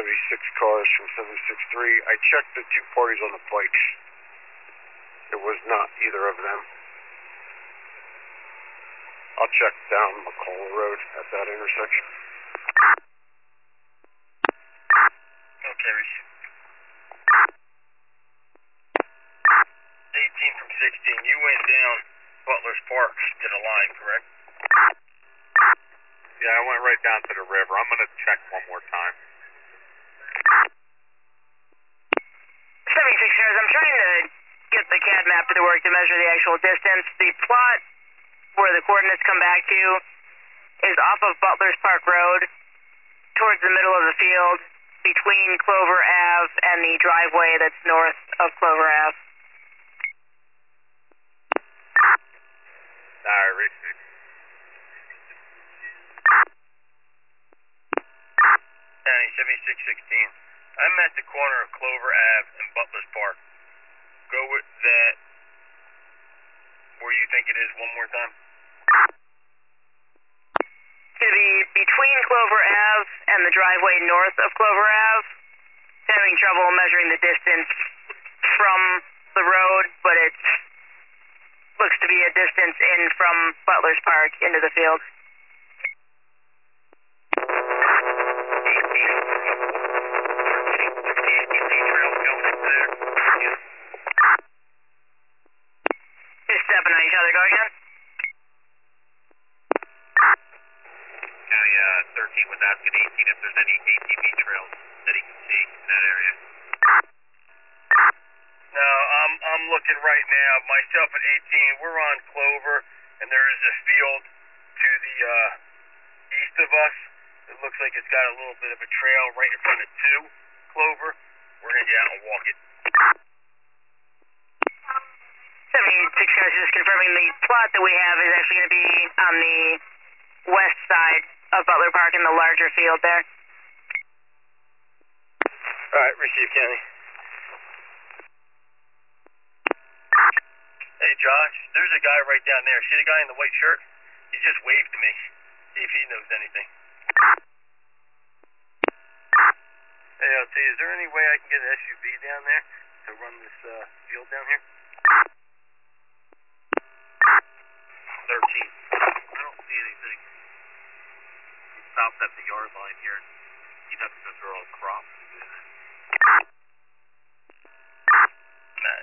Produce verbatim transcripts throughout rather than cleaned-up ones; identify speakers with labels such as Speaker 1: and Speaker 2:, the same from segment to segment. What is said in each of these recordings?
Speaker 1: seventy-six cars from seventy-six three. I checked the two parties on the bikes. It was not either of them. I'll check down McCall Road at that intersection.
Speaker 2: Okay, Rishi. eighteen from sixteen, you went down Butler's Park to the line, correct?
Speaker 3: Yeah, I went right down to the river. I'm going to check one more time.
Speaker 4: seventy-six cars, I'm trying to get the C A D map to work to measure the actual distance. The plot where the coordinates come back to is off of Butler's Park Road, towards the middle of the field, between Clover Ave and the driveway that's north of Clover Ave.
Speaker 3: Alright, receive.
Speaker 2: County seventy-six sixteen. I'm at the corner of Clover Ave and Butler's Park. Go with that where you think it is one more time.
Speaker 4: To be between Clover Ave and the driveway north of Clover Ave. Having trouble measuring the distance from the road, but it looks to be a distance in from Butler's Park into the field. Just stepping on each other, go again.
Speaker 3: County uh, thirteen was asking eighteen if there's any A T V trails that he can see in that area.
Speaker 2: No, I'm I'm looking right now. Myself at eighteen, we're on Clover, and there is a field to the uh, east of us. It looks like it's got a little bit of a trail right in front of two Clover. We're gonna get out and walk it.
Speaker 4: seventy-six cars, just confirming the plot that we have is actually going to be on the west side of Butler Park in the larger field there.
Speaker 2: Alright, receive, County. Hey, Josh, there's a guy right down there. See the guy in the white shirt? He just waved to me. See if he knows anything. Hey, L T, is there any way I can get an S U V down there to run this uh, field down here?
Speaker 3: thirteen. I don't see anything. He stopped at the yard line here. He'd have to go through all the crops to do that.
Speaker 2: Matt.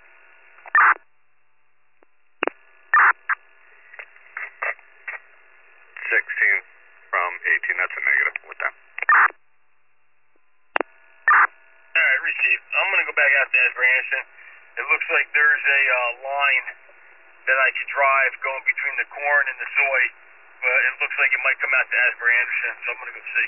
Speaker 3: sixteen from eighteen, that's a negative with them.
Speaker 2: Alright, received. I'm going to go back out to Asbury Anderson. It looks like there's a uh, line that I could drive going between the corn and the soy, but it looks like it might come out to Asbury Anderson, so I'm going to go see.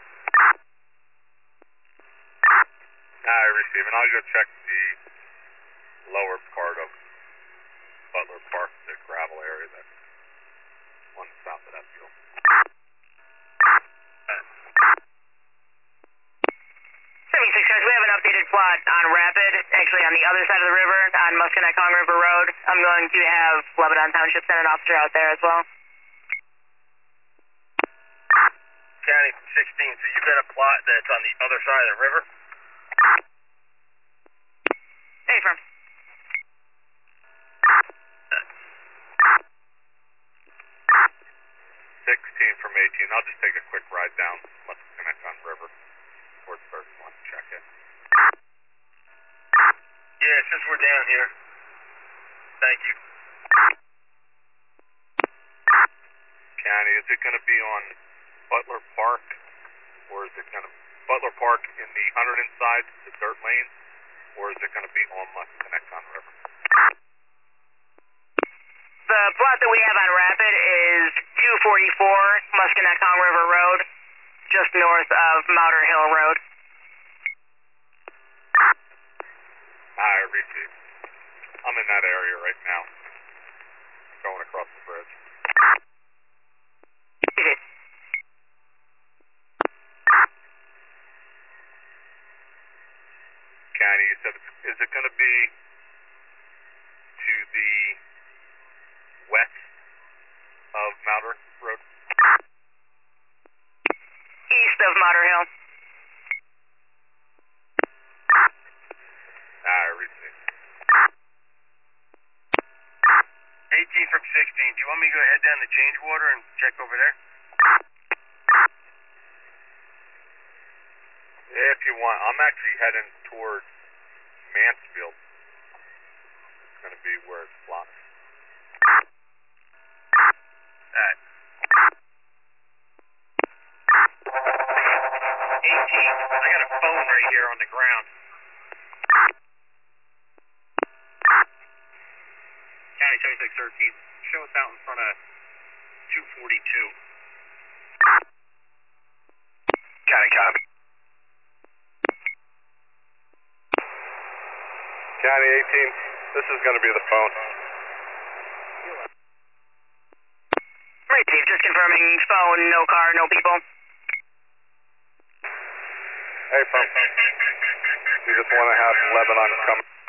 Speaker 3: I receive, and I'll go check the lower part of Butler Park, the gravel area that's on the south of that field.
Speaker 4: seventy-six cars, we have an updated plot on Rapid, actually on the other side of the river, on Musconetcong River Road. I'm going to have Lebanon Township send an officer out there as well.
Speaker 2: County sixteen, so you've got a plot that's on the other side of the river?
Speaker 4: Hey, firm.
Speaker 3: sixteen from eighteen, I'll just take a quick ride down Musconetcong River towards thirty-one, check it.
Speaker 2: Yeah, since we're down here. Thank you.
Speaker 3: County, is it going to be on Butler Park, or is it going to Butler Park in the Hunterdon side, the dirt lane, or is it going to be on Musconetcong River?
Speaker 4: The plot that we have on Rapid is two forty-four Musconetcong River Road, just north of Mouter Hill Road.
Speaker 3: I receive. I'm in that area right now, going across the bridge. County, you said, it's, is it going to be to the west of Mouter Road?
Speaker 4: East of Mouter Hill.
Speaker 2: change water and check over there?
Speaker 3: Yeah, if you want. I'm actually heading towards Mansfield. It's going to be where it's blocked.
Speaker 2: Alright.
Speaker 5: eighteen, I got a phone right here on the ground. County seventy-six thirteen, show us out in front of two forty-two.
Speaker 2: County copy.
Speaker 3: County eighteen, this is going to be the phone.
Speaker 4: Received, just confirming phone, no car, no people.
Speaker 3: Hey, phone. You just want to have Lebanon come.